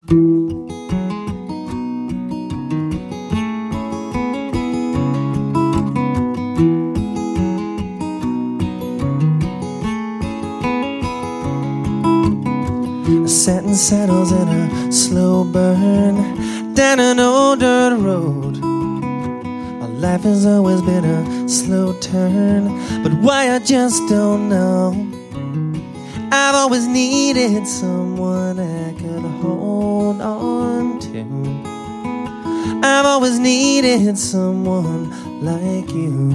Satin saddles in a slow burn down an old dirt road. My life has always been a slow turn, but why I just don't know. I've always needed someone I could hold on to. I've always needed someone like you.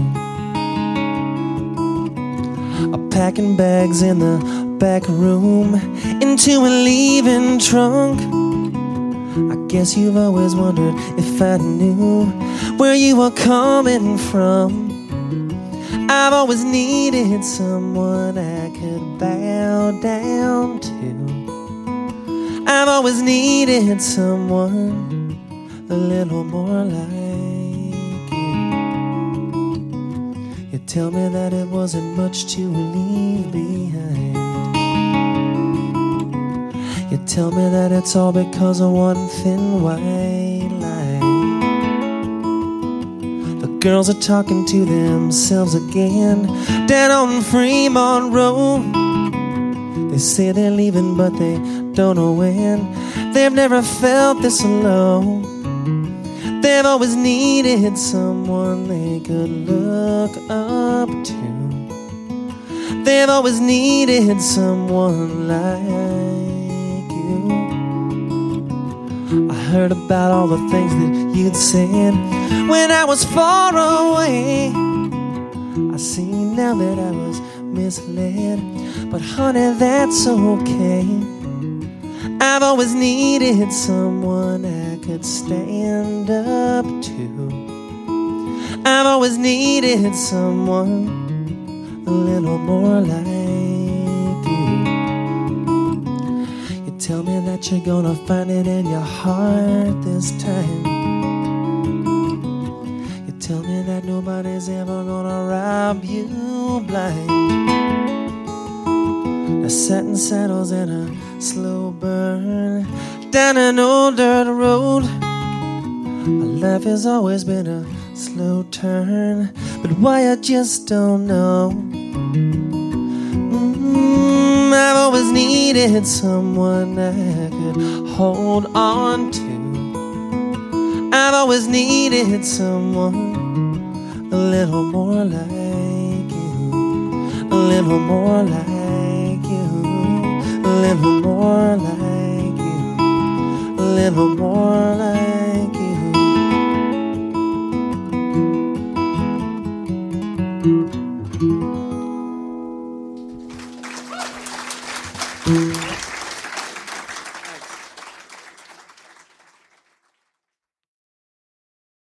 I'm packing bags in the back room into a leaving trunk. I guess you've always wondered if I knew where you were coming from. I've always needed someone I could bow down to. I've always needed someone a little more like you. You tell me that it wasn't much to leave behind. You tell me that it's all because of one thin white line. The girls are talking to themselves again down on Fremont Road. They say they're leaving but they don't know when. They've never felt this alone. They've always needed someone they could look up to. They've always needed someone like you. I heard about all the things that you'd said when I was far away. I see now that I was misled, but honey, that's okay. I've always needed someone I could stand up to. I've always needed someone a little more like you. You tell me that you're gonna find it in your heart this time. You tell me that nobody's ever gonna rob you blind. The satin saddles in a slow burn down an old dirt road. My life has always been a slow turn, but why I just don't know. I've always needed someone I could hold on to. I've always needed someone a little more like you. A little more like you. A little more like you. A little more like you.